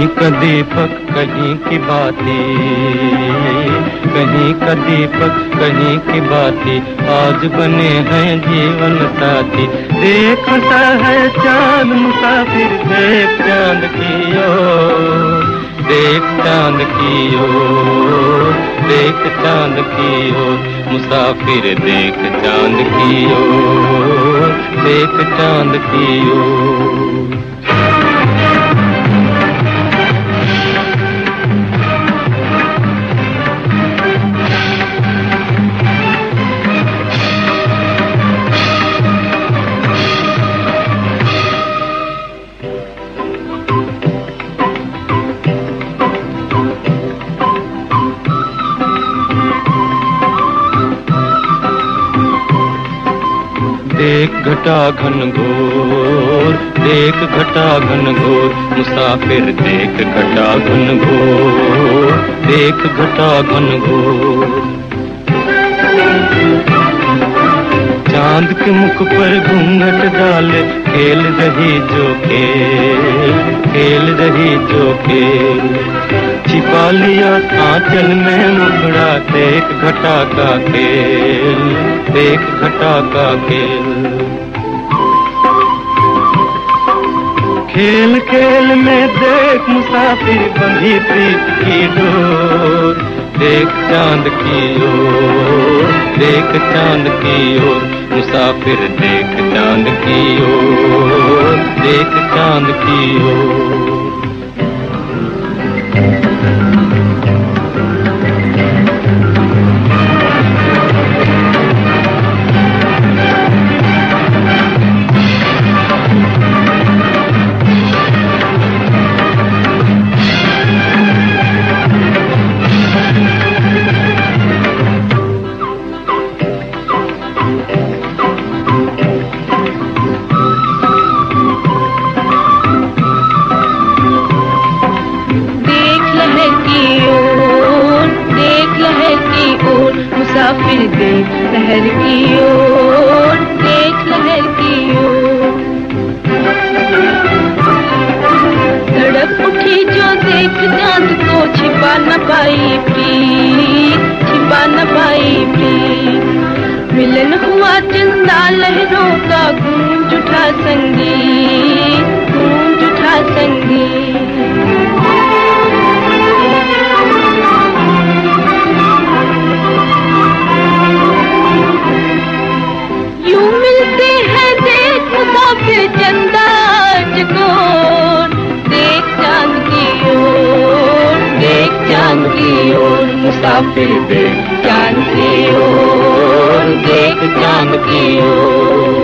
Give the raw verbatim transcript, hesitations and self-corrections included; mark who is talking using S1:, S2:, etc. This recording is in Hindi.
S1: कहीं का दीपक कहीं की बाती, कहीं का दीपक कहीं की बाती, आज बने हैं जीवन साथी। देखता है चांद मुसाफिर, देख चांद की ओर, देख चांद की ओर, देख चांद की ओर, मुसाफिर देख चांद की ओर, देख चांद की ओर। देख घटा घन घोर, देख घटा घन घोर, मुसाफिर देख घटा घन घोर, देख घटा घन घोर। चांद के मुख पर घूंघट डाले, खेल रही जो खेल, खेल रही जो खेल, छिपा लिया आंचल में मुखड़ा, देख घटा का खेल, देख घटा का खेल। खेल खेल में देख मुसाफिर बंधी प्रीत की डोर, देख चांद की ओर, देख चांद की ओर, मुसाफिर देख चांद की ओर, देख चांद की ओर।
S2: मुसाफिर देख लहर की ओर, देख लहर की ओर। तड़प उठी जो देख चांद को, छिपा न पाई प्रीत, छिपा न पाई प्रीत। मिलन हुआ चंदा लहरों का, गूंज उठा संगीत, गूंज उठा संगीत। चंदा चकोर, देख चांद की ओर, देख चांद की ओर, मुसाफिर देख चांद की ओर, देख चांद की ओर।